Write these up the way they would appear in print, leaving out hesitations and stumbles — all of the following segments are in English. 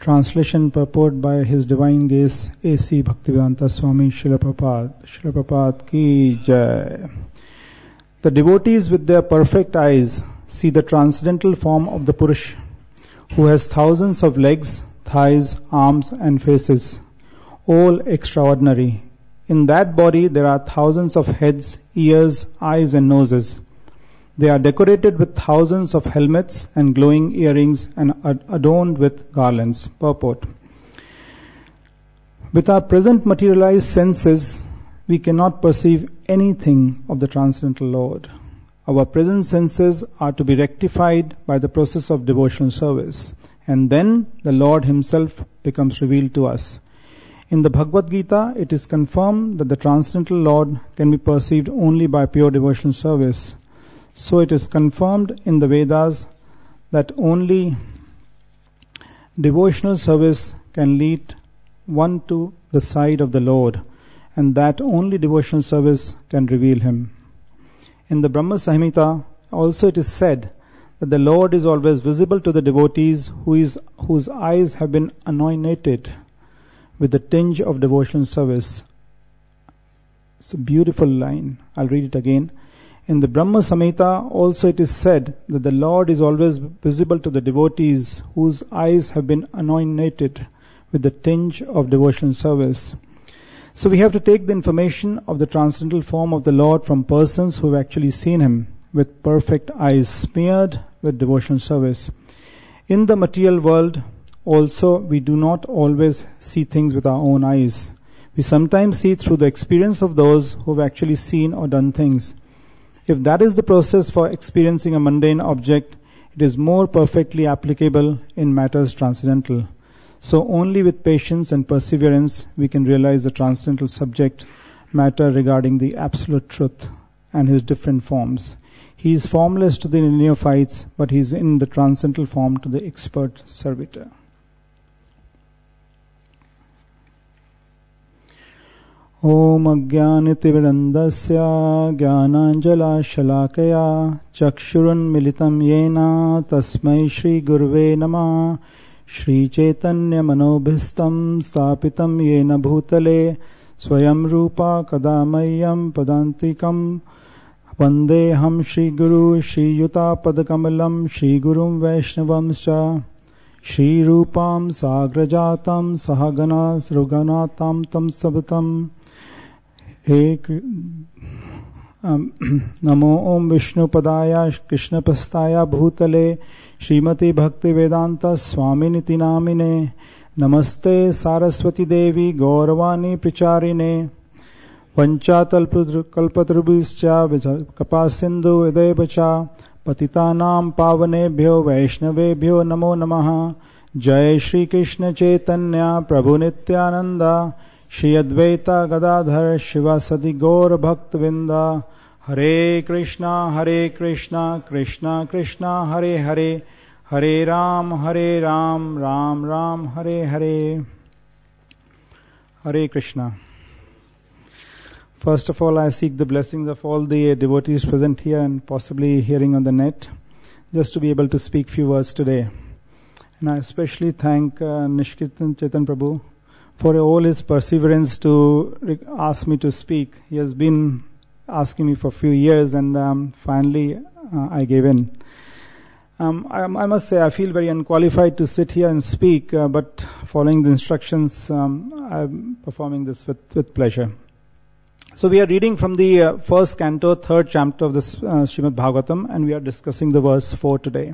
Translation purport by His Divine Grace A.C. Bhaktivedanta Swami Srila Prabhupada. Srila Prabhupada ki jai. The devotees with their perfect eyes see the transcendental form of the Purush, who has thousands of legs, thighs, arms and faces, all extraordinary. In that body there are thousands of heads, ears, eyes and noses. They are decorated with thousands of helmets and glowing earrings and adorned with garlands. Purport. With our present materialized senses, we cannot perceive anything of the Transcendental Lord. Our present senses are to be rectified by the process of devotional service, and then the Lord Himself becomes revealed to us. In the Bhagavad Gita, it is confirmed that the Transcendental Lord can be perceived only by pure devotional service. So it is confirmed in the Vedas that only devotional service can lead one to the side of the Lord, and that only devotional service can reveal Him. In the Brahma Samhita also it is said that the Lord is always visible to the devotees whose eyes have been anointed with the tinge of devotional service. It's a beautiful line. I'll read it again. In the Brahma Samhita also it is said that the Lord is always visible to the devotees whose eyes have been anointed with the tinge of devotional service. So we have to take the information of the transcendental form of the Lord from persons who have actually seen Him with perfect eyes smeared with devotional service. In the material world also we do not always see things with our own eyes. We sometimes see through the experience of those who have actually seen or done things. If that is the process for experiencing a mundane object, it is more perfectly applicable in matters transcendental. So only with patience and perseverance we can realize the transcendental subject matter regarding the absolute truth and His different forms. He is formless to the neophytes, but He is in the transcendental form to the expert servitor. Om Ajnanatimirandasya Jnananjala Shalakaya Chakshurun Militam Yena Tasmai Shri Gurve Namah Shri Chaitanya Manobhistam Stapitam Yena Bhutale Swayam Rupa Kadamayam Padantikam Vandeham Shri Guru Shri Yuta Padakamalam Shri Gurum Vaishnavamscha Shri Rupam Sagrajatam Sahagana Sruganatam Tam Sabatam He Namo Om Vishnu Padaya Krishna Pastaya Bhutale Srimati Bhakti Vedanta Swaminiti Namine Namaste Saraswati Devi Gauravani Pricharine Vanchatal Kalpatrubhischa Kapasindhu Edevacha Patitanam Pavanebhyo Vaishnavebhyo Namo Namaha Jai Shri Krishna Chaitanya Prabhu Nityananda Shri Advaita Gadadhar Shivasadi Gaur Bhaktavinda Hare Krishna Krishna Krishna Hare Hare Hare Ram Ram Ram Hare Hare. Hare Krishna. First of all, I seek the blessings of all the devotees present here and possibly hearing on the net, just to be able to speak few words today. And I especially thank Nishketan Chetan Prabhu for all his perseverance to ask me to speak. He has been asking me for a few years, and finally I gave in. I must say I feel very unqualified to sit here and speak, but following the instructions, I'm performing this with pleasure. So we are reading from the first canto, third chapter of this Srimad Bhagavatam, and we are discussing the verse 4 today.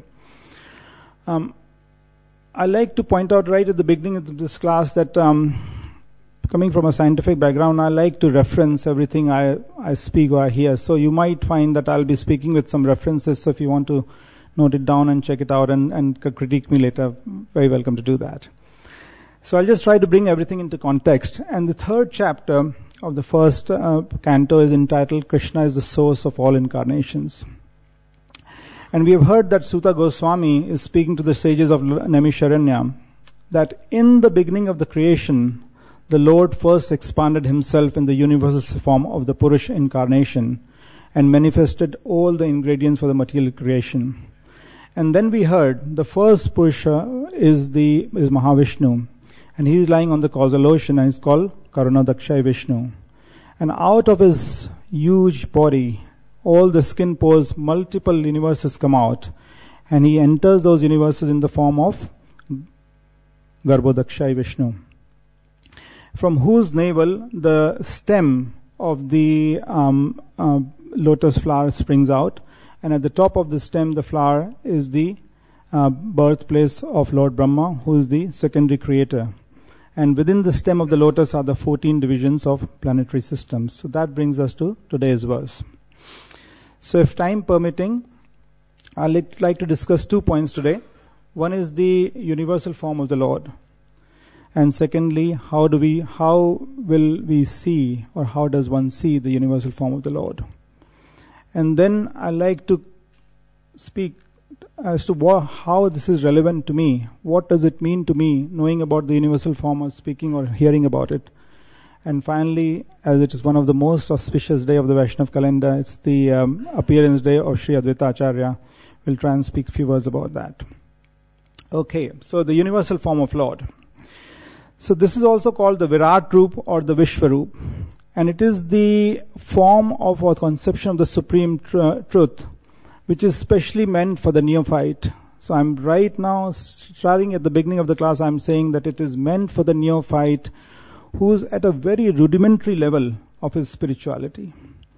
I like to point out right at the beginning of this class that coming from a scientific background, I like to reference everything I speak or I hear. So you might find that I'll be speaking with some references. So if you want to note it down and check it out and critique me later, very welcome to do that. So I'll just try to bring everything into context. And the third chapter of the first canto is entitled Krishna is the source of all incarnations. And we have heard that Suta Goswami is speaking to the sages of Naimisharanya that in the beginning of the creation, the Lord first expanded Himself in the universal form of the Purush incarnation and manifested all the ingredients for the material creation. And then we heard the first Purusha is Mahavishnu, and he is lying on the causal ocean, and it's called Karunadakshay Vishnu. And out of his huge body, all the skin pores, multiple universes come out, and he enters those universes in the form of Garbhodakshay Vishnu, from whose navel the stem of the lotus flower springs out, and at the top of the stem, the flower is the birthplace of Lord Brahma, who is the secondary creator. And within the stem of the lotus are the 14 divisions of planetary systems. So that brings us to today's verse. So if time permitting, I'd like to discuss 2 points today. One is the universal form of the Lord. And secondly, how will we see, or how does one see the universal form of the Lord? And then I'd like to speak as to how this is relevant to me. What does it mean to me, knowing about the universal form, or speaking or hearing about it? And finally, as it is one of the most auspicious day of the Vaishnav calendar, it's the appearance day of Sri Advaita Acharya. We'll try and speak a few words about that. Okay, so the universal form of Lord. So this is also called the Virat Roop or the Vishwaroop. And it is the form of or conception of the supreme truth, which is specially meant for the neophyte. So I'm right now, starting at the beginning of the class, I'm saying that it is meant for the neophyte who's at a very rudimentary level of his spirituality.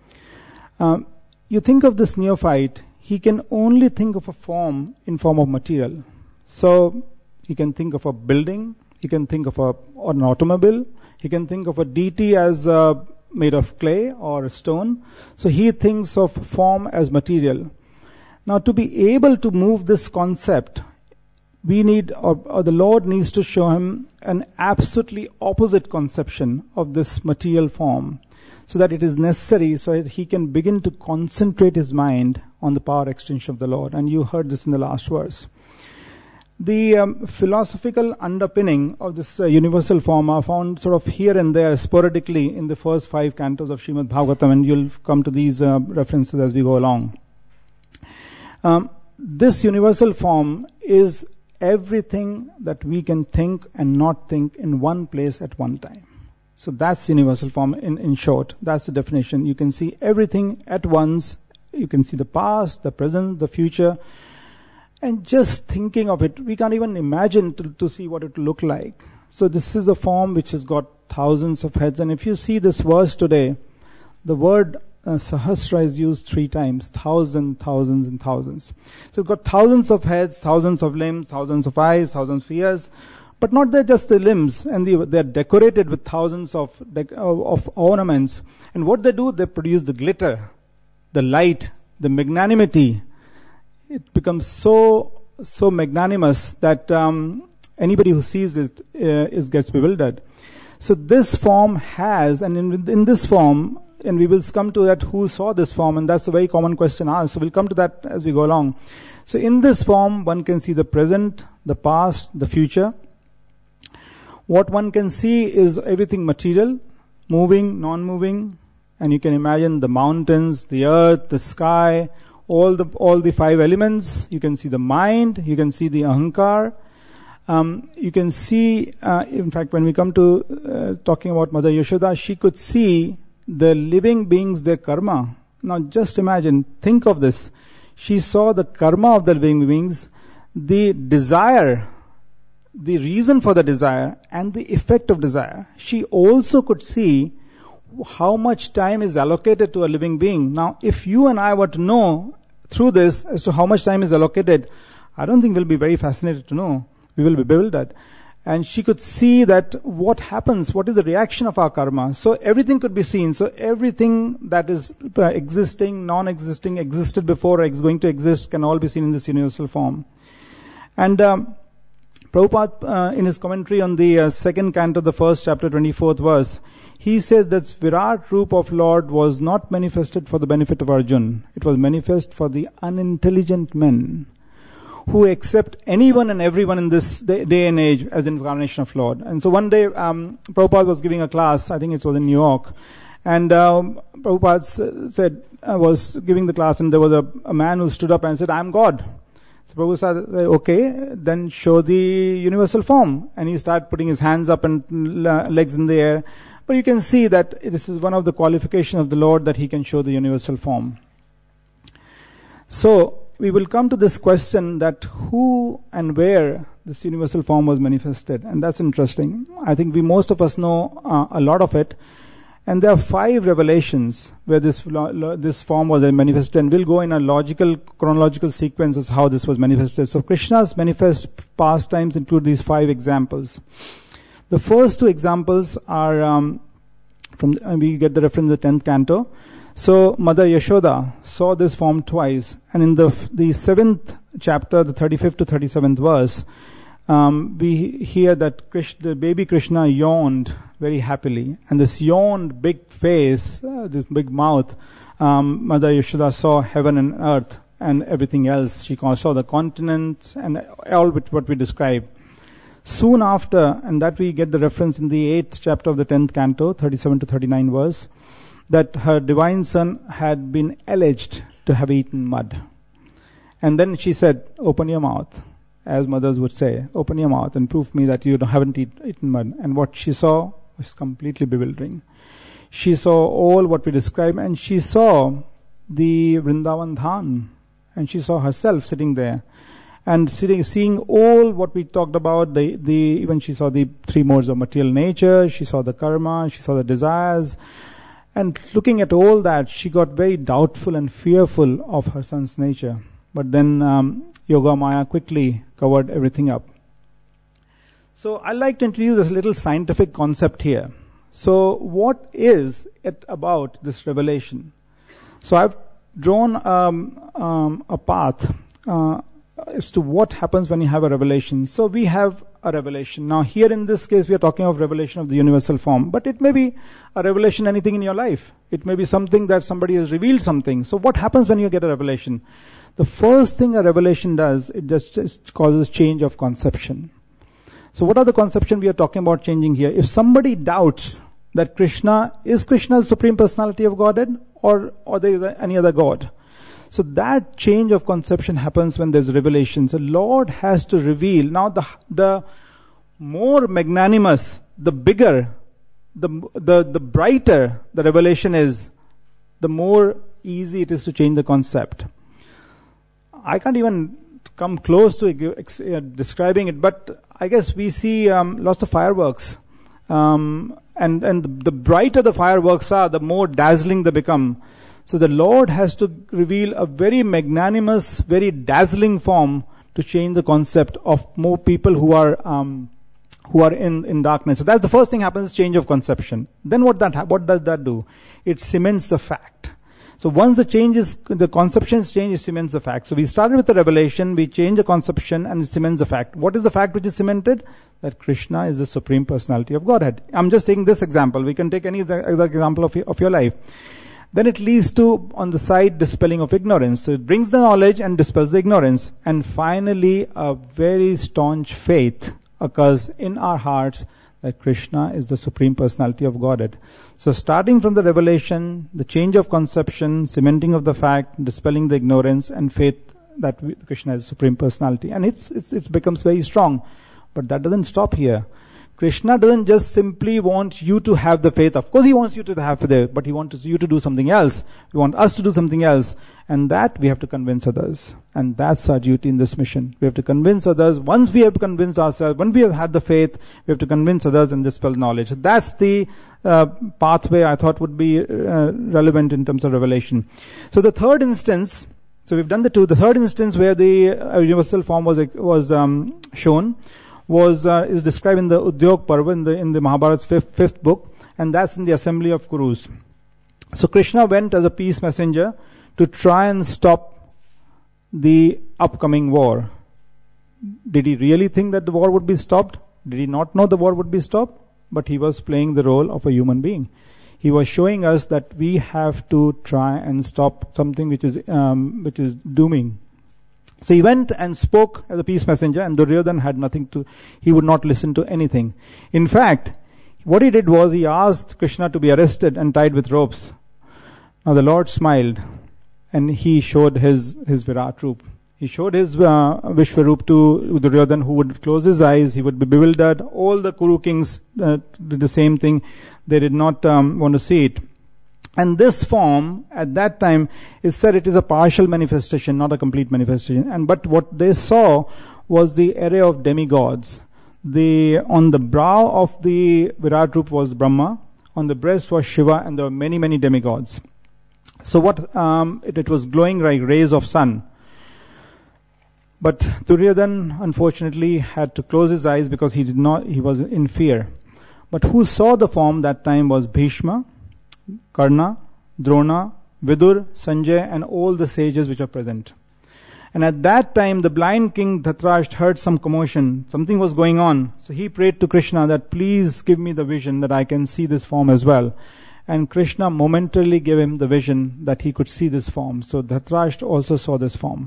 You think of this neophyte, he can only think of a form in form of material. So he can think of a building, he can think of an automobile, he can think of a deity as made of clay or stone. So he thinks of form as material. Now to be able to move this concept, we need, or the Lord needs to show him an absolutely opposite conception of this material form, so that it is necessary so that he can begin to concentrate his mind on the power extension of the Lord. And you heard this in the last verse. The philosophical underpinning of this universal form are found sort of here and there sporadically in the first 5 cantos of Srimad Bhagavatam, and you'll come to these references as we go along. This universal form is everything that we can think and not think in one place at one time. So that's universal form in short. That's the definition. You can see everything at once. You can see the past, the present, the future. And just thinking of it, we can't even imagine to see what it will look like. So this is a form which has got thousands of heads. And if you see this verse today, the word Sahasra is used 3 times. Thousands, thousands, and thousands. So it's got thousands of heads, thousands of limbs, thousands of eyes, thousands of ears. But not just the limbs, and they're decorated with thousands of ornaments. And what they do, they produce the glitter, the light, the magnanimity. It becomes so magnanimous that anybody who sees it gets bewildered. So this form has, and in this form, and we will come to that, who saw this form, and that's a very common question asked. So we'll come to that as we go along. So in this form, one can see the present, the past, the future. What one can see is everything material, moving, non-moving, and you can imagine the mountains, the earth, the sky, all the 5 elements. You can see the mind, you can see the ahankar. You can see, in fact, when we come to talking about Mother Yashoda, she could see the living beings, their karma. Now just imagine, think of this. She saw the karma of the living beings, the desire, the reason for the desire, and the effect of desire. She also could see how much time is allocated to a living being. Now, if you and I were to know through this as to how much time is allocated, I don't think we'll be very fascinated to know. We will be bewildered. And she could see that what happens, what is the reaction of our karma. So everything could be seen. So everything that is existing, non-existing, existed before, or is going to exist, can all be seen in this universal form. And Prabhupada, in his commentary on the 2nd canto, the 1st chapter, 24th verse, he says that Virat Roop of Lord was not manifested for the benefit of Arjun. It was manifest for the unintelligent men who accept anyone and everyone in this day and age as incarnation of Lord. And so one day, Prabhupada was giving a class, I think it was in New York, and Prabhupada was giving the class, and there was a man who stood up and said, "I'm God." So Prabhu said, okay, then show the universal form. And he started putting his hands up and legs in the air. But you can see that this is one of the qualifications of the Lord, that he can show the universal form. So we will come to this question that who and where this universal form was manifested. And that's interesting. I think most of us know a lot of it. And there are 5 revelations where this form was manifested. And we'll go in a chronological sequence as how this was manifested. So Krishna's manifest pastimes include these 5 examples. The first 2 examples are we get the reference in the 10th canto. So Mother Yashoda saw this form twice. And in the 7th chapter, the 35th to 37th verse, we hear that the baby Krishna yawned very happily. And this yawned big face, this big mouth, Mother Yashoda saw heaven and earth and everything else. She saw the continents and all what we describe. Soon after, and that we get the reference in the 8th chapter of the 10th canto, 37 to 39 verse, that her divine son had been alleged to have eaten mud. And then she said, open your mouth, as mothers would say, open your mouth and prove me that you haven't eaten mud. And what she saw was completely bewildering. She saw all what we describe, and she saw the Vrindavan Dhan, and she saw herself sitting there. And seeing all what we talked about, even she saw the 3 modes of material nature, she saw the karma, she saw the desires. And looking at all that, she got very doubtful and fearful of her son's nature. But then Yoga Maya quickly covered everything up. So I'd like to introduce this little scientific concept here. So what is it about this revelation? So I've drawn a path as to what happens when you have a revelation. So we have a revelation. Now here in this case we are talking of revelation of the universal form. But it may be a revelation anything in your life. It may be something that somebody has revealed something. So what happens when you get a revelation? The first thing a revelation does, it just causes change of conception. So what are the conception we are talking about changing here? If somebody doubts that Krishna is Krishna's Supreme Personality of Godhead or there is any other God. So that change of conception happens when there's revelation. So Lord has to reveal. Now the more magnanimous, the bigger, the brighter the revelation is, the more easy it is to change the concept. I can't even come close to describing it, but I guess we see lots of fireworks. And the brighter the fireworks are, the more dazzling they become. So the Lord has to reveal a very magnanimous, very dazzling form to change the concept of more people who are in darkness. So that's the first thing happens, change of conception. Then what does that do? It cements the fact. So once the conceptions change, it cements the fact. So we started with the revelation, we change the conception, and it cements the fact. What is the fact which is cemented? That Krishna is the Supreme Personality of Godhead. I'm just taking this example. We can take any other example of your life. Then it leads to, on the side, dispelling of ignorance. So it brings the knowledge and dispels the ignorance. And finally, a very staunch faith occurs in our hearts that Krishna is the Supreme Personality of Godhead. So starting from the revelation, the change of conception, cementing of the fact, dispelling the ignorance, and faith that Krishna is the Supreme Personality. And it becomes very strong. But that doesn't stop here. Krishna doesn't just simply want you to have the faith. Of course he wants you to have faith, but he wants you to do something else. He wants us to do something else. And that we have to convince others. And that's our duty in this mission. We have to convince others. Once we have convinced ourselves, when we have had the faith, we have to convince others and dispel knowledge. So that's the pathway I thought would be relevant in terms of revelation. So the third instance, so we've done the two. The third instance where the universal form was shown is described in the Udyog Parva in the Mahabharat's fifth book, and that's in the assembly of Kurus. So Krishna went as a peace messenger to try and stop the upcoming war. Did he really think that the war would be stopped? Did he not know the war would be stopped? But he was playing the role of a human being. He was showing us that we have to try and stop something which is dooming. So he went and spoke as a peace messenger, and Duryodhana had he would not listen to anything. In fact, what he did was he asked Krishna to be arrested and tied with ropes. Now the Lord smiled, and he showed his Virat Roop. He showed his Vishwarup to Duryodhana, who would close his eyes, he would be bewildered. All the Kuru kings did the same thing. They did not want to see it. And this form, at that time, is said it is a partial manifestation, not a complete manifestation. But what they saw was the array of demigods. On the brow of the Virat Rup was Brahma, on the breast was Shiva, and there were many, many demigods. So it was glowing like rays of sun. But Duryodhana, unfortunately, had to close his eyes because he was in fear. But who saw the form that time was Bhishma, Karna, Drona, Vidur, Sanjay, and all the sages which are present. And at that time, the blind king Dhritarashtra heard some commotion. Something was going on. So he prayed to Krishna that please give me the vision that I can see this form as well. And Krishna momentarily gave him the vision that he could see this form. So Dhritarashtra also saw this form.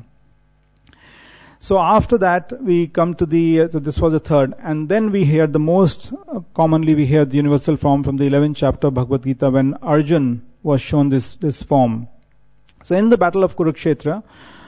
So after that, we come to so this was the third. And then we hear commonly we hear the universal form from the 11th chapter of Bhagavad Gita when Arjun was shown this form. So in the battle of Kurukshetra,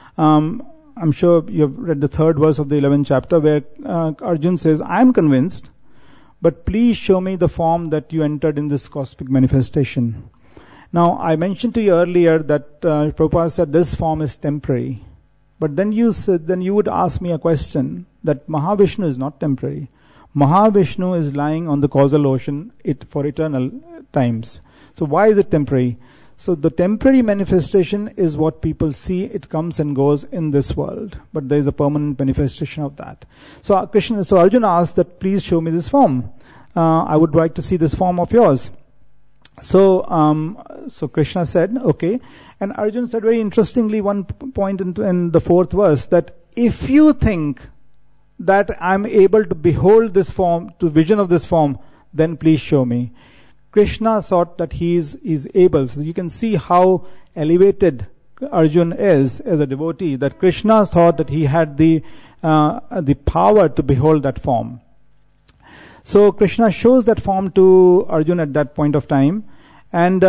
I'm sure you've read the third verse of the 11th chapter where Arjun says, I am convinced, but please show me the form that you entered in this cosmic manifestation. Now, I mentioned to you earlier that Prabhupada said this form is temporary. But then you would ask me a question that Mahavishnu is not temporary. Mahavishnu is lying on the causal ocean for eternal times. So why is it temporary? So the temporary manifestation is what people see. It comes and goes in this world. But there is a permanent manifestation of that. So Arjuna asked that please show me this form. I would like to see this form of yours. So Krishna said, okay. And Arjuna said very interestingly one point in the fourth verse that if you think that I'm able to behold this form, to vision of this form, then please show me. Krishna thought that he is able. So you can see how elevated Arjuna is as a devotee, that Krishna thought that he had the power to behold that form. So Krishna shows that form to Arjuna at that point of time, and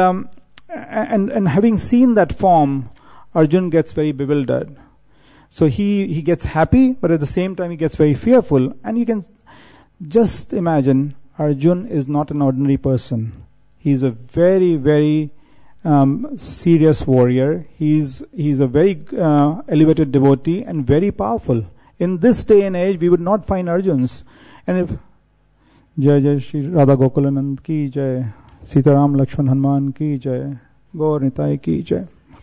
having seen that form, Arjuna gets very bewildered. So he gets happy, but at the same time he gets very fearful. And you can just imagine, Arjuna is not an ordinary person. He's a very, very serious warrior. He's a very elevated devotee and very powerful. In this day and age, we would not find Arjuns. And if Jai Jai Shri Radha Gokulanand ki Jai, Sitaram Lakshman Hanuman ki Jai, Gaur Nitai ki Jai.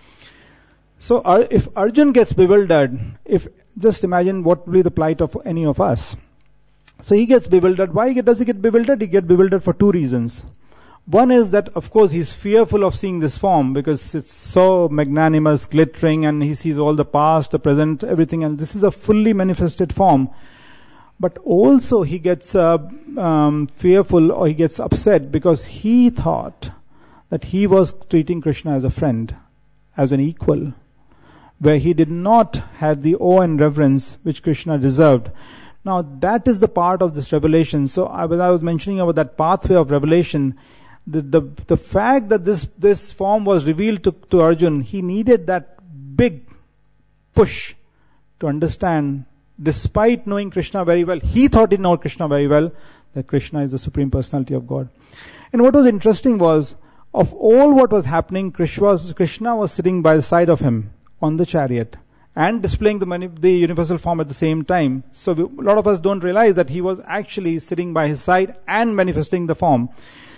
So if Arjun gets bewildered, just imagine what will be the plight of any of us. So he gets bewildered. Why does he get bewildered? He gets bewildered for two reasons. One is that, of course, he's fearful of seeing this form because it's so magnanimous, glittering, and he sees all the past, the present, everything, and this is a fully manifested form. But also he gets fearful or he gets upset because he thought that he was treating Krishna as a friend, as an equal, where he did not have the awe and reverence which Krishna deserved. Now that is the part of this revelation. So when I was mentioning about that pathway of revelation, the fact that this form was revealed to Arjun, he needed that big push to understand. Despite knowing Krishna very well, he thought he knew Krishna very well, that Krishna is the Supreme Personality of God. And what was interesting was, of all what was happening, Krishna was sitting by the side of him on the chariot and displaying the universal form at the same time. So a lot of us don't realize that he was actually sitting by his side and manifesting the form.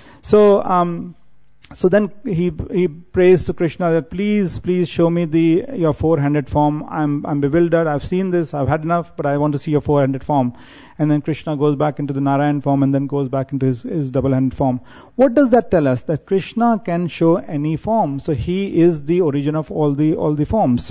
So then he prays to Krishna that please show me your four-handed form. I'm bewildered. I've seen this. I've had enough, but I want to see your four-handed form. And then Krishna goes back into the Narayan form and then goes back into his double-handed form. What does that tell us? That Krishna can show any form. So he is the origin of all the forms.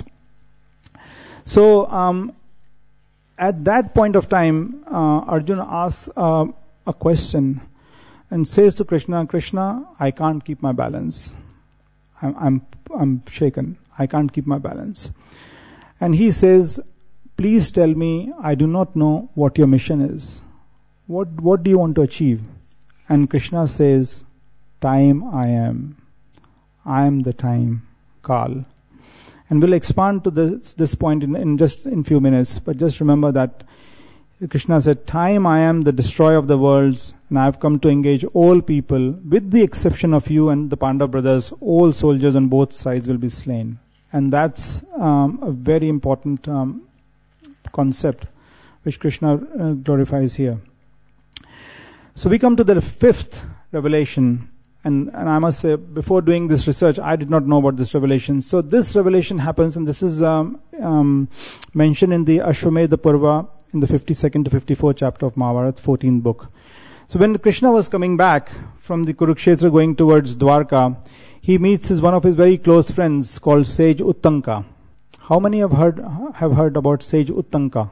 So at that point of time, Arjuna asks a question. And says to Krishna, Krishna, I can't keep my balance. I'm shaken. I can't keep my balance. And he says, please tell me, I do not know what your mission is. What do you want to achieve? And Krishna says, time I am. I am the time, Kal. And we'll expand to this point in just in few minutes. But just remember that Krishna said, "Time I am the destroyer of the worlds, and I have come to engage all people, with the exception of you and the Pandava brothers. All soldiers on both sides will be slain." And that's a very important concept which Krishna glorifies here. So we come to the fifth revelation. And I must say, before doing this research, I did not know about this revelation. So this revelation happens, and this is mentioned in the Ashwamedha Purva in the 52nd to 54th chapter of Mahabharata, 14th book. So when Krishna was coming back from the Kurukshetra going towards Dwarka, he meets one of his very close friends called Sage Uttanka. How many have heard about Sage Uttanka?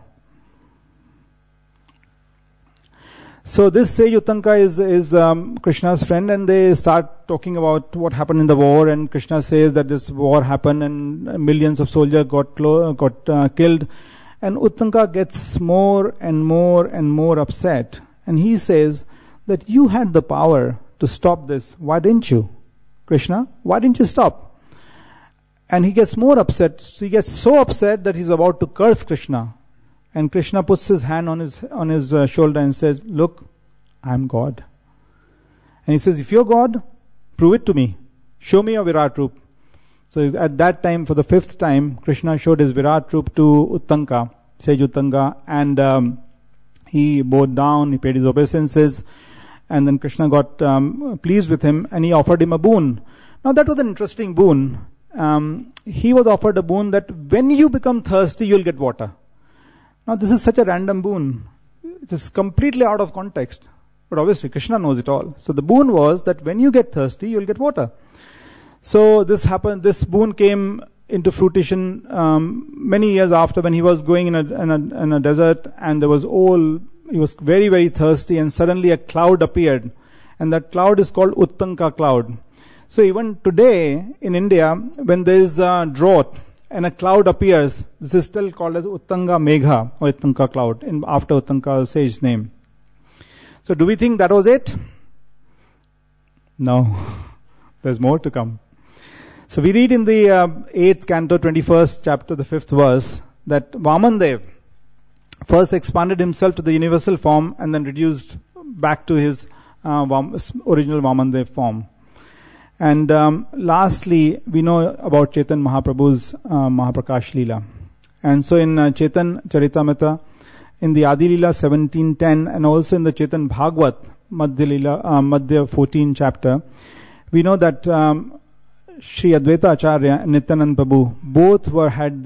So this Sage Uttanka is Krishna's friend, and they start talking about what happened in the war, and Krishna says that this war happened and millions of soldiers got killed, and Uttanka gets more and more and more upset, and he says that you had the power to stop this. Why didn't you, Krishna? Why didn't you stop? And he gets more upset. So he gets so upset that he's about to curse Krishna. And Krishna puts his hand on his shoulder and says, "Look, I'm God." And he says, "If you're God, prove it to me. Show me your Virat Roop." So at that time, for the fifth time, Krishna showed his Virat Roop to Uttanka, Sage Uttanka, and he bowed down, he paid his obeisances, and then Krishna got pleased with him, and he offered him a boon. Now that was an interesting boon. He was offered a boon that when you become thirsty, you'll get water. Now this is such a random boon. It is completely out of context. But obviously Krishna knows it all. So the boon was that when you get thirsty, you'll get water. So this happened. This boon came into fruition many years after, when he was going in a desert, and he was very, very thirsty, and suddenly a cloud appeared. And that cloud is called Uttanka cloud. So even today in India, when there is a drought, and a cloud appears, this is still called as Uttanga Megha, or Uttanka cloud, after Uttanka sage's name. So do we think that was it? No. There's more to come. So we read in the 8th canto, 21st chapter, the 5th verse, that Vamandev first expanded himself to the universal form and then reduced back to his original Vamandev form. And lastly, we know about Chaitanya Mahaprabhu's Mahaprakash Leela. And so in Chaitanya Charitamrita, in the Adi Leela 1710, and also in the Chaitanya Bhagavad Madhya 14 chapter, we know that Sri Advaita Acharya and Nityananda Prabhu both had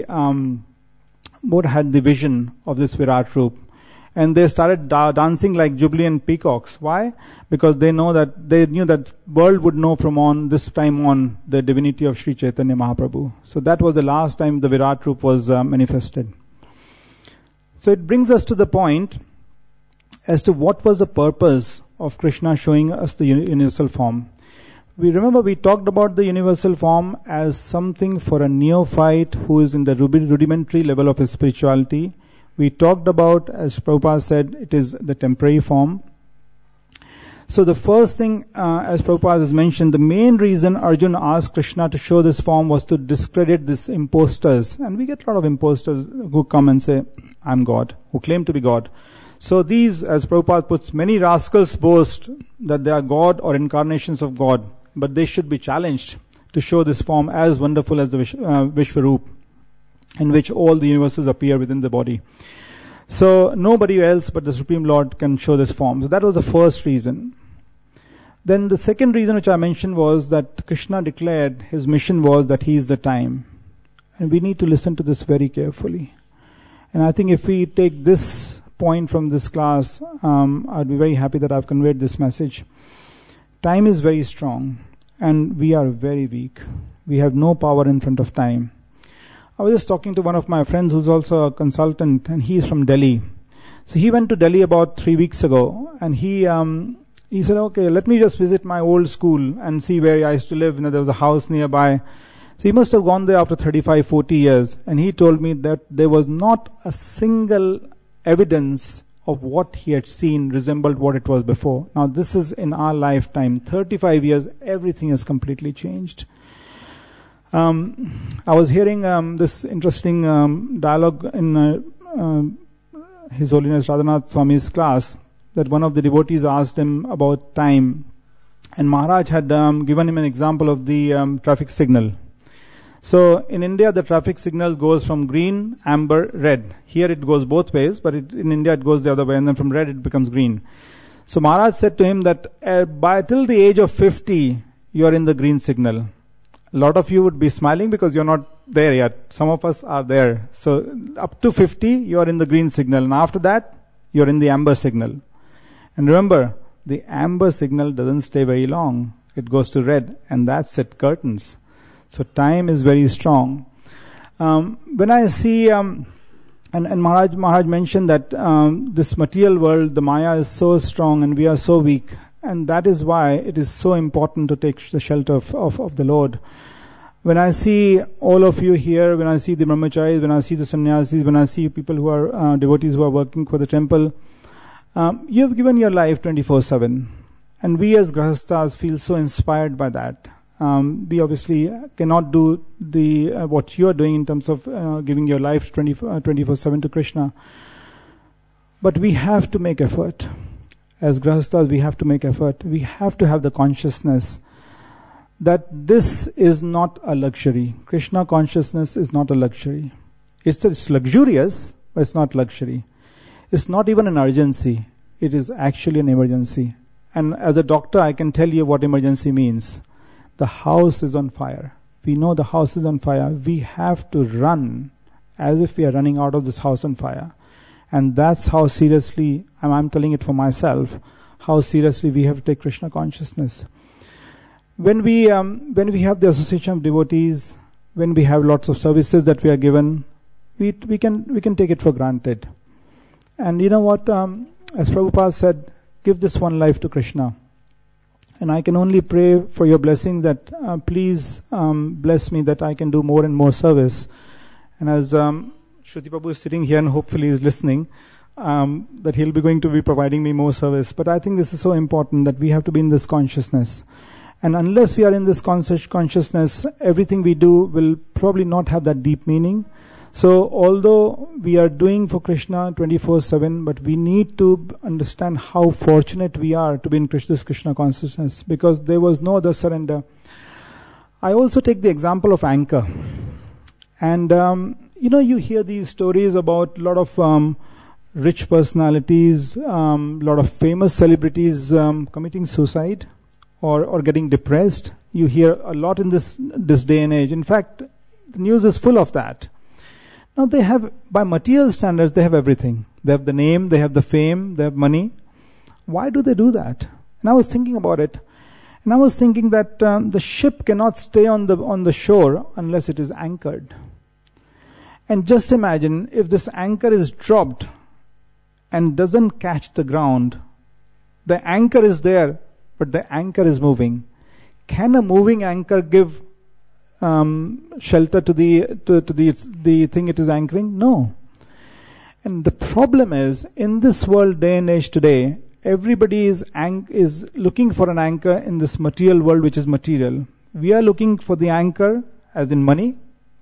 the vision of this Virat Roop. And they started dancing like jubilant peacocks. Why? Because they knew that world would know from this time on the divinity of Sri Chaitanya Mahaprabhu. So that was the last time the Virat Roop was manifested. So it brings us to the point as to what was the purpose of Krishna showing us the universal form. We talked about the universal form as something for a neophyte who is in the rudimentary level of his spirituality. We talked about, as Prabhupada said, it is the temporary form. So the first thing, as Prabhupada has mentioned, the main reason Arjuna asked Krishna to show this form was to discredit these imposters. And we get a lot of imposters who come and say, "I'm God," who claim to be God. So these, as Prabhupada puts, many rascals boast that they are God or incarnations of God. But they should be challenged to show this form as wonderful as the Vishvaroop, in which all the universes appear within the body. So nobody else but the Supreme Lord can show this form. So that was the first reason. Then the second reason which I mentioned was that Krishna declared his mission was that he is the time. And we need to listen to this very carefully. And I think if we take this point from this class, I'd be very happy that I've conveyed this message. Time is very strong, and we are very weak. We have no power in front of time. I was just talking to one of my friends who's also a consultant, and he is from Delhi. So he went to Delhi about 3 weeks ago, and he said, "Okay, let me just visit my old school and see where I used to live." There was a house nearby. So he must have gone there after 35, 40 years. And he told me that there was not a single evidence of what he had seen resembled what it was before. Now this is in our lifetime. 35 years, everything has completely changed. I was hearing this interesting dialogue in His Holiness Radhanath Swami's class, that one of the devotees asked him about time, and Maharaj had given him an example of the traffic signal. So in India, the traffic signal goes from green, amber, red. Here it goes both ways, but in India it goes the other way, and then from red it becomes green. So Maharaj said to him that by till the age of 50, you are in the green signal. A lot of you would be smiling because you're not there yet. Some of us are there. So up to 50, you are in the green signal. And after that, you're in the amber signal. And remember, the amber signal doesn't stay very long. It goes to red, and that's it, curtains. So time is very strong. When I see, and Maharaj mentioned that this material world, the Maya, is so strong and we are so weak. And that is why it is so important to take the shelter of the Lord. When I see all of you here, when I see the brahmacharis, when I see the sannyasis, when I see people who are devotees who are working for the temple, you have given your life 24/7. And we as grahasthas feel so inspired by that. We obviously cannot do what you are doing in terms of giving your life 24/7 to Krishna. But we have to make effort. As grahasthas, we have to make effort. We have to have the consciousness that this is not a luxury. Krishna consciousness is not a luxury. It's luxurious, but it's not luxury. It's not even an urgency. It is actually an emergency. And as a doctor, I can tell you what emergency means. The house is on fire. We know the house is on fire. We have to run as if we are running out of this house on fire. And that's how seriously, I'm telling it for myself, how seriously we have to take Krishna consciousness. When we have the association of devotees, when we have lots of services that we are given, we can take it for granted. And you know what? As Prabhupada said, give this one life to Krishna. And I can only pray for your blessing that please bless me that I can do more and more service. And as Shruti Prabhu is sitting here and hopefully is listening, that he'll be going to be providing me more service. But I think this is so important that we have to be in this consciousness. And unless we are in this consciousness, everything we do will probably not have that deep meaning. So although we are doing for Krishna 24/7, but we need to understand how fortunate we are to be in this Krishna consciousness, because there was no other surrender. I also take the example of anchor. And you hear these stories about a lot of rich personalities, a lot of famous celebrities committing suicide or getting depressed. You hear a lot in this day and age. In fact, the news is full of that. Now they have, by material standards, they have everything. They have the name, they have the fame, they have money. Why do they do that? And I was thinking about it. And I was thinking that the ship cannot stay on the shore unless it is anchored. And just imagine if this anchor is dropped and doesn't catch the ground. The anchor is there, but the anchor is moving. Can a moving anchor give shelter to the thing it is anchoring? No. And the problem is, in this world, day and age today, everybody is looking for an anchor in this material world, which is material. We are looking for the anchor, as in money,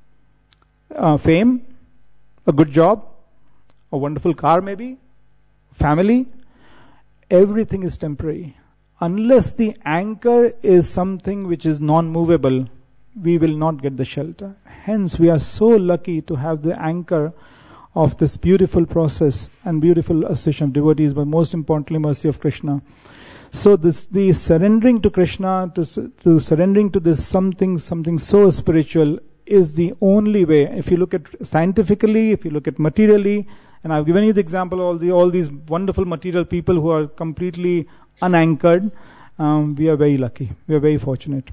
fame, a good job, a wonderful car maybe, family. Everything is temporary. Unless the anchor is something which is non-movable, we will not get the shelter. Hence, we are so lucky to have the anchor of this beautiful process and beautiful association of devotees, but most importantly, mercy of Krishna. So the surrendering to Krishna, to surrendering to this something so spiritual, is the only way. If you look at scientifically, if you look at materially, and I've given you the example of all these wonderful material people who are completely unanchored, we are very lucky. We are very fortunate.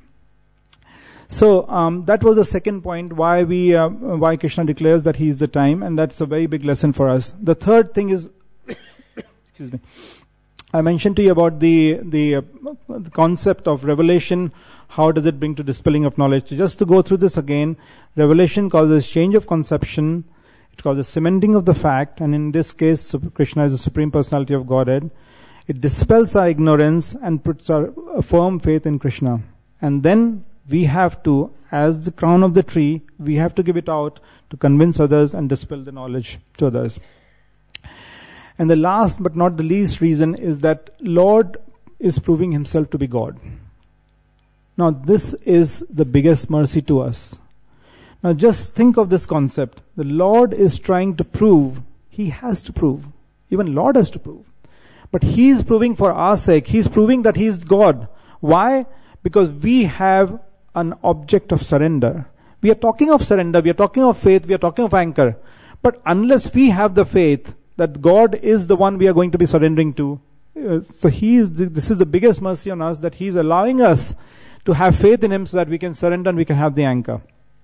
So that was the second point, why Krishna declares that He is the time, and that's a very big lesson for us. The third thing is, excuse me, I mentioned to you about the concept of revelation. How does it bring to dispelling of knowledge? So just to go through this again, revelation causes change of conception. It causes cementing of the fact, and in this case, Krishna is the Supreme Personality of Godhead. It dispels our ignorance and puts our firm faith in Krishna. And then we have to, as the crown of the tree, we have to give it out to convince others and dispel the knowledge to others. And the last but not the least reason is that Lord is proving himself to be God. Now this is the biggest mercy to us. Now just think of this concept. The Lord is trying to prove, he has to prove. Even Lord has to prove. But he is proving for our sake. He is proving that he is God. Why? Because we have an object of surrender. We are talking of surrender, we are talking of faith, we are talking of anchor. But unless we have the faith that God is the one we are going to be surrendering to, so this is the biggest mercy on us, that he is allowing us to have faith in him so that we can surrender and we can have the anchor.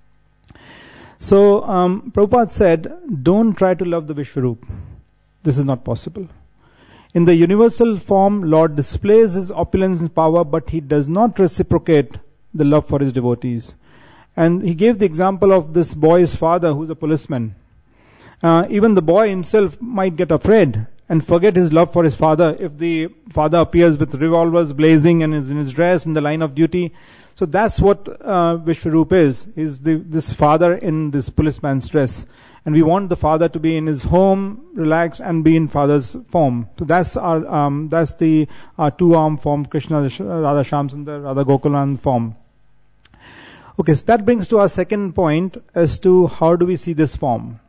So Prabhupada said, don't try to love the Vishwaroop. This is not possible. In the universal form, Lord displays his opulence and power, but he does not reciprocate the love for his devotees. And he gave the example of this boy's father who's a policeman. Even the boy himself might get afraid and forget his love for his father if the father appears with revolvers blazing and is in his dress in the line of duty. So that's what Vishwaroop is this father in this policeman's dress. And we want the father to be in his home, relaxed, and be in father's form. So that's our two-arm form, Krishna, Radha Shyamsundar, Radha Gokulan form. Okay, so that brings to our second point as to how do we see this form.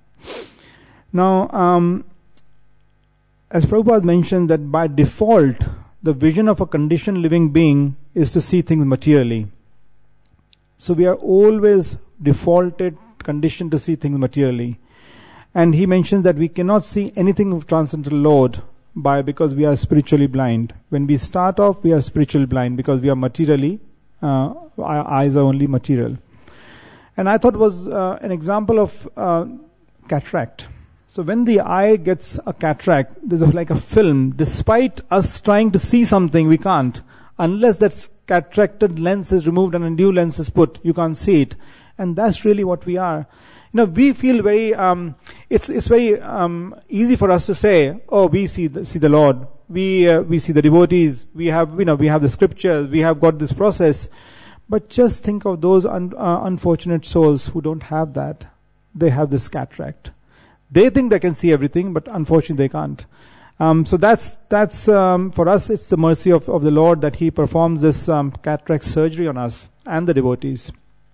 Now, as Prabhupada mentioned, that by default, the vision of a conditioned living being is to see things materially. So we are always conditioned to see things materially. And he mentions that we cannot see anything of Transcendental Lord because we are spiritually blind. When we start off, we are spiritually blind because we are materially, our eyes are only material. And I thought it was an example of cataract. So when the eye gets a cataract, there's like a film. Despite us trying to see something, we can't. Unless that cataracted lens is removed and a new lens is put, you can't see it. And that's really what we are. We feel very, it's very easy for us to say, oh, we see the Lord. We see the devotees. We have the scriptures. We have got this process. But just think of those unfortunate souls who don't have that. They have this cataract. They think they can see everything, but unfortunately they can't. So that's for us, it's the mercy of the Lord that he performs this cataract surgery on us and the devotees.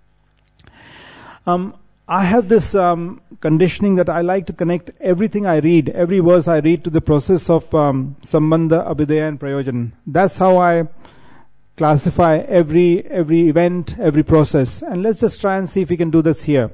I have this conditioning that I like to connect everything I read, every verse I read, to the process of Sambandha, Abhideya and Prayojan. That's how I classify every event, every process. And let's just try and see if we can do this here.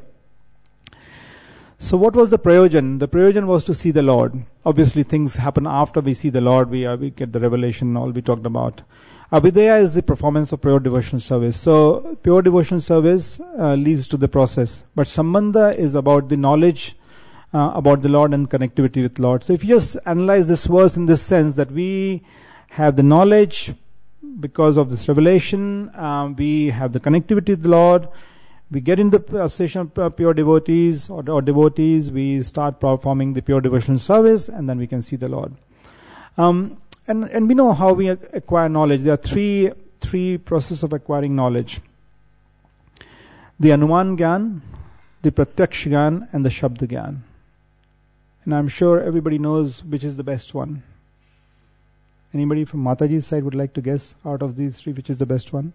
So what was the Prayojan? The Prayojan was to see the Lord. Obviously things happen after we see the Lord, we get the revelation, all we talked about. Abhideya is the performance of pure devotional service. So pure devotional service leads to the process. But Sambandha is about the knowledge about the Lord and connectivity with Lord. So if you just analyze this verse in this sense, that we have the knowledge because of this revelation, we have the connectivity with the Lord, we get in the association of pure devotees or devotees, we start performing the pure devotional service, and then we can see the Lord. And we know how we acquire knowledge. There are three processes of acquiring knowledge. The Anuman Gyan, the Pratyaksh Gyan, and the Shabda Gyan. And I'm sure everybody knows which is the best one. Anybody from Mataji's side would like to guess out of these three which is the best one?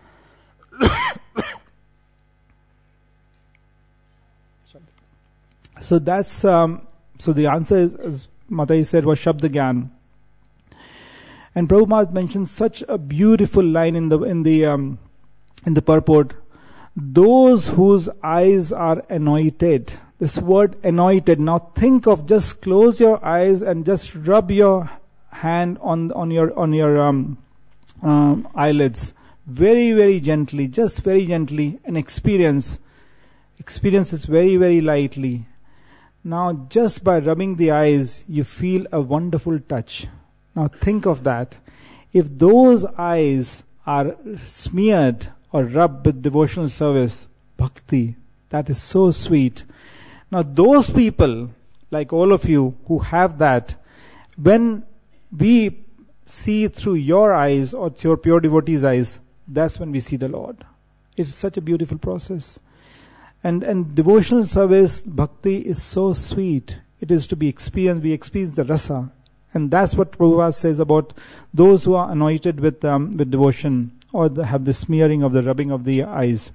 So that's so the answer is, as Mataji said, was Shabda Gyan. And Prabhupada mentions such a beautiful line in the purport. Those whose eyes are anointed. This word anointed. Now think of, just close your eyes and just rub your hand on your eyelids, very, very gently, just very gently, and experience this very, very lightly. Now just by rubbing the eyes, you feel a wonderful touch. Now think of that. If those eyes are smeared or rubbed with devotional service, bhakti, that is so sweet. Now those people, like all of you who have that, when we see through your eyes or your pure devotee's eyes, that's when we see the Lord. It's such a beautiful process. And devotional service, bhakti, is so sweet. It is to be experienced. We experience the rasa. And that's what Prabhupada says about those who are anointed with devotion, or have the smearing of the rubbing of the eyes.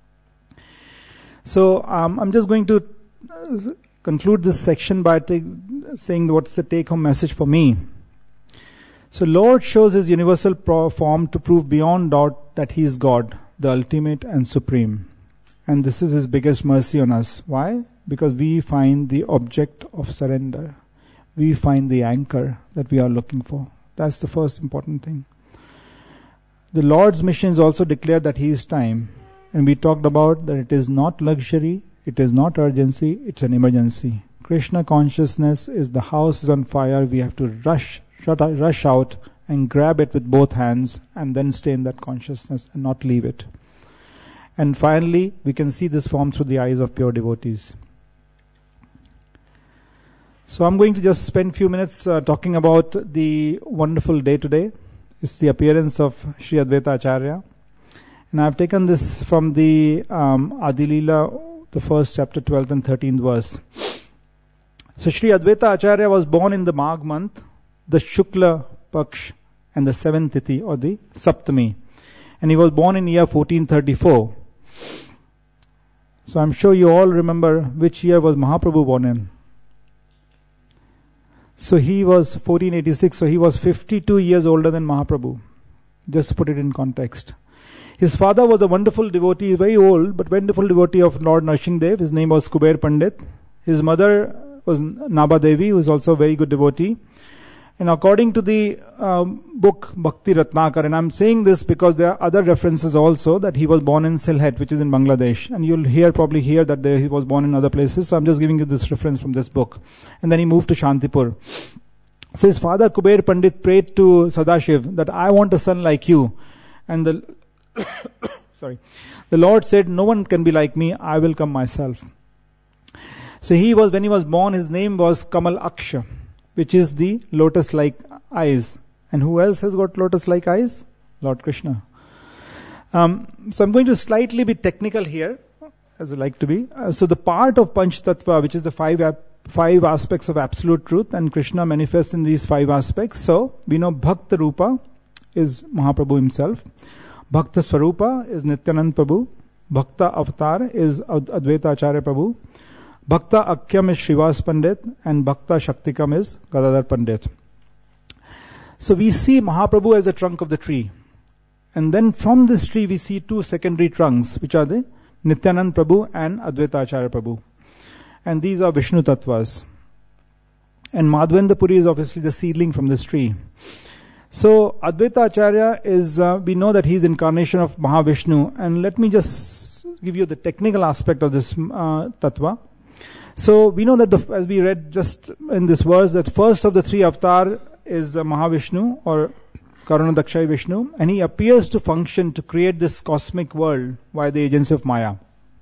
So I'm just going to conclude this section by saying what's the take-home message for me. So Lord shows His universal form to prove beyond doubt that He is God, the ultimate and supreme. And this is His biggest mercy on us. Why? Because we find the object of surrender. We find the anchor that we are looking for. That's the first important thing. The Lord's mission is also declared that He is time. And we talked about that it is not luxury, it is not urgency, it's an emergency. Krishna consciousness is the house is on fire. We have to rush out and grab it with both hands and then stay in that consciousness and not leave it. And finally, we can see this form through the eyes of pure devotees. So I'm going to just spend a few minutes talking about the wonderful day today. It's the appearance of Sri Advaita Acharya. And I've taken this from the Adi Leela, the first chapter, 12th and 13th verse. So Sri Advaita Acharya was born in the Magh month, the Shukla Paksh, and the 7th Tithi, or the Saptami. And he was born in year 1434. So I'm sure you all remember which year was Mahaprabhu born in. So he was 1486, so he was 52 years older than Mahaprabhu. Just to put it in context. His father was a wonderful devotee, very old, but wonderful devotee of Lord Narsingh-dev. His name was Kuber Pandit. His mother was Naba Devi, who was also a very good devotee. And according to the book Bhakti Ratnakar, and I'm saying this because there are other references also, that he was born in Sylhet, which is in Bangladesh. And you'll probably hear that he was born in other places. So I'm just giving you this reference from this book. And then he moved to Shantipur. So his father Kuber Pandit prayed to Sadashiv that I want a son like you. And the Lord said, no one can be like me, I will come myself. So when he was born, his name was Kamal Aksha, which is the lotus-like eyes. And who else has got lotus-like eyes? Lord Krishna. So I'm going to slightly be technical here, as I like to be. So the part of Panch Tattva, which is the five aspects of absolute truth, and Krishna manifests in these 5 aspects. So we know Bhakta Rupa is Mahaprabhu himself. Bhakta Swarupa is Nityanand Prabhu. Bhakta Avatar is Advaita Acharya Prabhu. Bhakta Akyam is Srivas Pandit, and Bhakta Shaktikam is Gadadhar Pandit. So we see Mahaprabhu as a trunk of the tree. And then from this tree we see 2 secondary trunks, which are the Nityanand Prabhu and Advaita Acharya Prabhu. And these are Vishnu Tattvas. And Madhavendra Puri is obviously the seedling from this tree. So Advaita Acharya is, we know that he is incarnation of Mahavishnu. And let me just give you the technical aspect of this Tattva. So we know that as we read just in this verse, that first of the 3 avatar is Mahavishnu, or Karunadakshayi Vishnu, and he appears to function to create this cosmic world by the agency of Maya.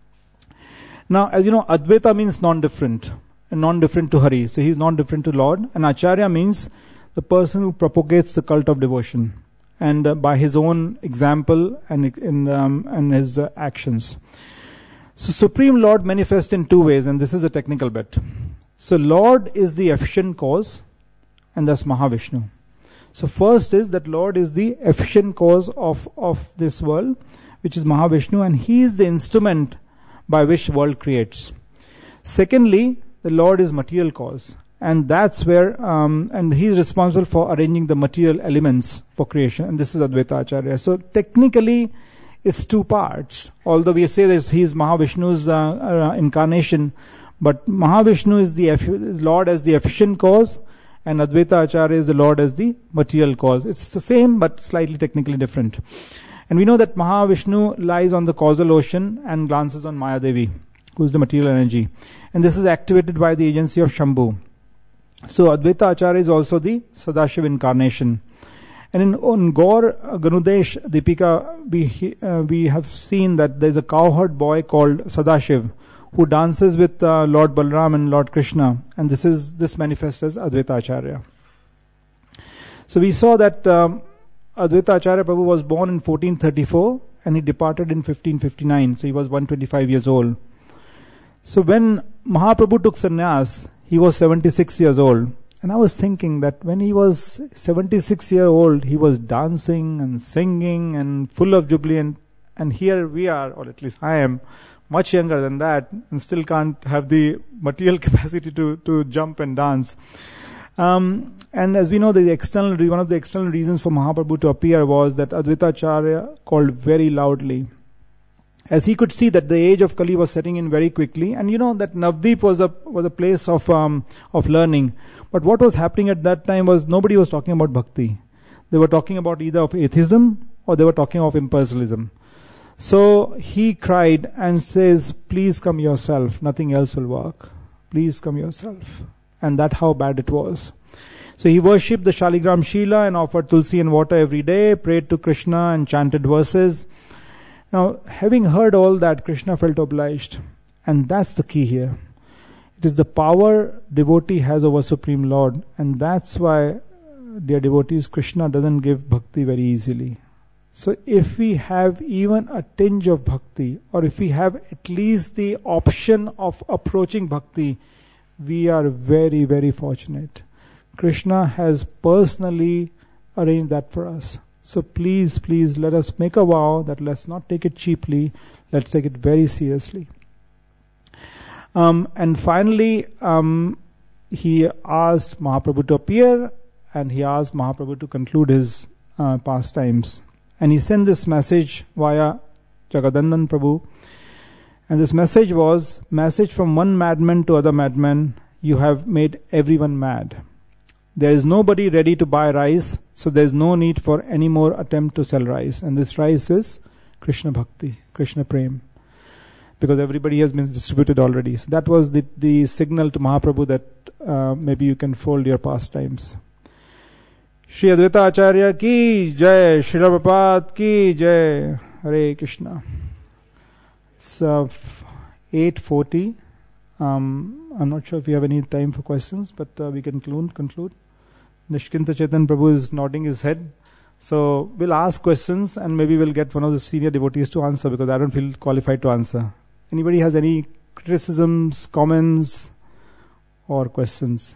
Now, as you know, Advaita means non-different, and non-different to Hari. So he is non-different to Lord. And Acharya means the person who propagates the cult of devotion, and by his own example and his actions. So Supreme Lord manifests in 2 ways, and this is a technical bit. So Lord is the efficient cause, and thus Mahavishnu. So first is that Lord is the efficient cause of this world, which is Mahavishnu, and he is the instrument by which world creates. Secondly, the Lord is material cause, and that's where, and he is responsible for arranging the material elements for creation, and this is Advaita Acharya. So technically, it's 2 parts. Although we say that he is Mahavishnu's incarnation, but Mahavishnu is the Lord as the efficient cause, and Advaita Acharya is the Lord as the material cause. It's the same, but slightly technically different. And we know that Mahavishnu lies on the causal ocean and glances on Maya Devi, who is the material energy. And this is activated by the agency of Shambhu. So Advaita Acharya is also the Sadashiv incarnation. And on Gaur Ganudesh Deepika, we have seen that there is a cowherd boy called Sadashiv who dances with Lord Balram and Lord Krishna, and this manifests as Advaita Acharya. So we saw that Advaita Acharya Prabhu was born in 1434, and he departed in 1559. So he was 125 years old. So when Mahaprabhu took sannyas, he was 76 years old. And I was thinking that when he was 76 years old, he was dancing and singing and full of jubilee. And here we are, or at least I am, much younger than that, and still can't have the material capacity to jump and dance. And as we know, one of the external reasons for Mahaprabhu to appear was that Advaita Acharya called very loudly, as he could see that the age of Kali was setting in very quickly. And that Navdeep was a place of learning. But what was happening at that time was nobody was talking about bhakti. They were talking about either of atheism or they were talking of impersonalism. So he cried and says, please come yourself, nothing else will work. Please come yourself. And that's how bad it was. So he worshipped the Shaligram Shila and offered tulsi and water every day, prayed to Krishna and chanted verses. Now, having heard all that, Krishna felt obliged. And that's the key here. It is the power devotee has over Supreme Lord. And that's why, dear devotees, Krishna doesn't give bhakti very easily. So if we have even a tinge of bhakti, or if we have at least the option of approaching bhakti, we are very, very fortunate. Krishna has personally arranged that for us. So please, please let us make a vow that let's not take it cheaply, let's take it very seriously. And finally, he asked Mahaprabhu to appear, and he asked Mahaprabhu to conclude his pastimes. And he sent this message via Jagadandan Prabhu. And this message was, message from one madman to other madman, you have made everyone mad. There is nobody ready to buy rice, so there is no need for any more attempt to sell rice. And this rice is Krishna Bhakti, Krishna Prem. Because everybody has been distributed already. So that was the signal to Mahaprabhu that maybe you can fold your pastimes. Shri Advaita Acharya ki jai, Srila Prabhupada ki jai, Hare Krishna. It's 8:40. I'm not sure if we have any time for questions, but we can conclude. Nishkinta Chetan Prabhu is nodding his head. So we'll ask questions and maybe we'll get one of the senior devotees to answer, because I don't feel qualified to answer. Anybody has any criticisms, comments, or questions?